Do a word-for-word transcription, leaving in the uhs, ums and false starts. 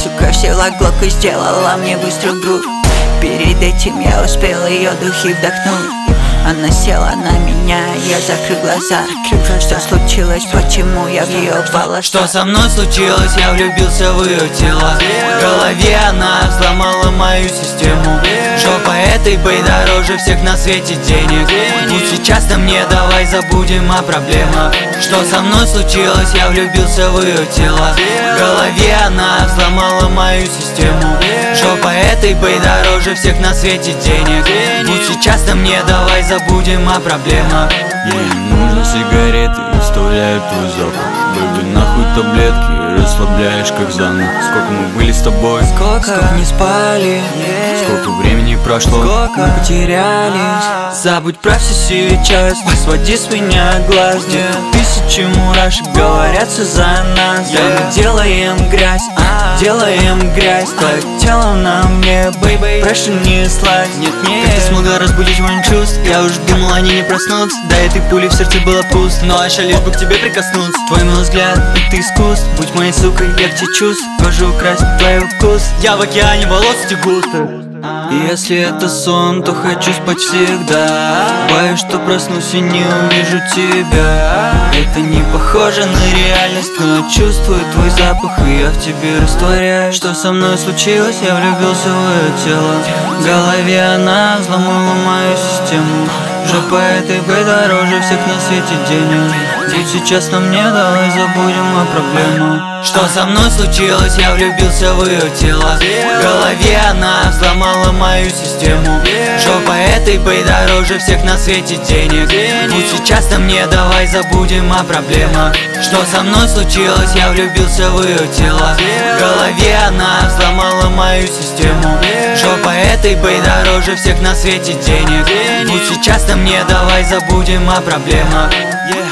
Сука взяла глок и сделала мне выстрел в грудь. Перед этим я успел ее духи вдохнуть. Она села на меня, я закрыл глаза. Что случилось, почему я в ее волосах? Что со мной случилось, я влюбился в ее тело. В голове она взломала мою систему. Жопа этой бэй дороже всех на свете денег. Будь сейчас на мне, давай забудем о проблемах. Что со мной случилось, я влюбился в ее тело. В голове она взломала мою систему. Жопа этой бэй дороже всех на свете денег. Будь сейчас на мне, давай забудем о проблемах. Ей нужны сигареты, оставляют твой запах. Бэби, нахуй таблетки, расслабляешь как заново. Сколько мы были с тобой, Сколько, сколько не спали, yeah. Сколько времени прошло, сколько мы потерялись. Забудь про все сейчас, не своди с меня глаз. Где-то тысячи мурашек говорятся за нас. Да, yeah. мы делаем грязь, ah. делаем грязь. Твое тело на мне, бэй-бэй, прошу не слазь. Нет, нет, как ты смогла разбудить мои чувств? Я уже думал, они не проснутся. До этой пули в сердце было пусто, но Аша лишь бы к тебе прикоснуться. Твой милый взгляд, это искусство. Будь моей сукой, я к тебе чувств. Кожу украсть твой вкус. Я в океане волос тягуста. И если это сон, то хочу спать всегда. Боюсь, что проснусь и не увижу тебя. Это не похоже на реальность, но я чувствую твой запах, и я в тебе растворяюсь. Что со мной случилось, я влюбился в ее тело. В голове она взломала мою систему. Жопа этой бэй дороже всех на свете денег. Будь сейчас на мне, давай забудем о проблемах. Что со мной случилось, я влюбился в ее тело. В голове она взломала мою систему. Жопа этой бэй дороже всех на свете денег. Будь сейчас на мне, давай забудем о проблемах. Что со мной случилось, я влюбился в ее тело. В голове она взломала мою систему. Жопа этой бэй дороже всех на свете денег. Будь сейчас на мне, давай забудем о проблемах. Yeah.